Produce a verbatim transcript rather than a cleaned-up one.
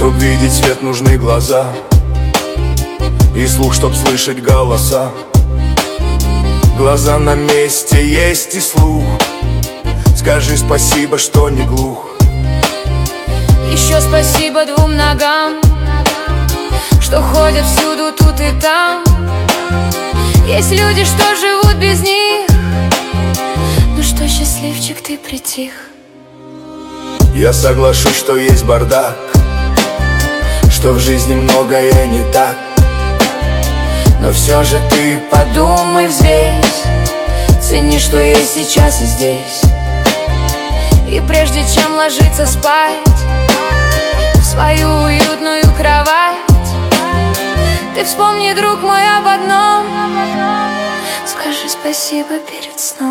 Чтоб видеть свет, нужны глаза и слух, чтоб слышать голоса. Глаза на месте, есть и слух. Скажи спасибо, что не глух. Еще спасибо двум ногам, что ходят всюду, тут и там. Есть люди, что живут без них. Ну что, счастливчик, ты притих. Я соглашусь, что есть бардак, что в жизни многое не так. Но все же ты подумай, взвесь, цени, что есть сейчас и здесь. И прежде чем ложиться спать в свою уютную кровать, ты вспомни, друг мой, об одном. Скажи спасибо перед сном.